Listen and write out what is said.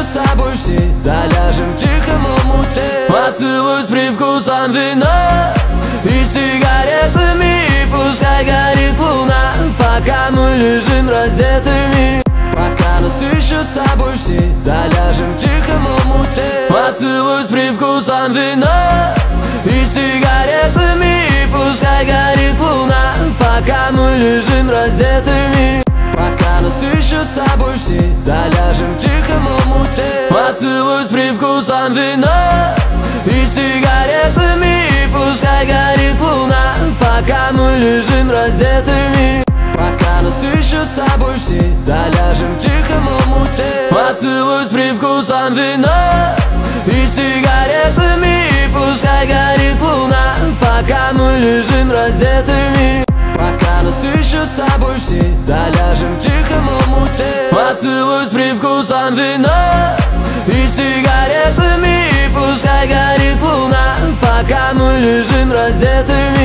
с тобой все заляжем в тихом омуте. Поцелуй с привкусом вина и сигаретами, и пускай горит луна, пока мы лежим раздетыми. Пока нас ищут с тобой все заляжем в тихом омуте. Поцелуй с привкусом вина и сигаретами, и пускай горит луна, пока мы лежим раздетыми. Пока нас ищут с тобой все заляжем в тихом омуте. Поцелуй с привкусом вина и сигаретами, и пускай горит луна, пока мы лежим раздетыми. Пока нас ищут с тобой все заляжем в тихом омуте. Поцелуй с привкусом вина и сигаретами, и пускай горит луна, пока мы лежим раздетыми. Пока нас ищут с тобой все заляжем в тихом омуте. Поцелуй с привкусом вина и сигаретами, и пускай горит луна, пока мы лежим раздетыми.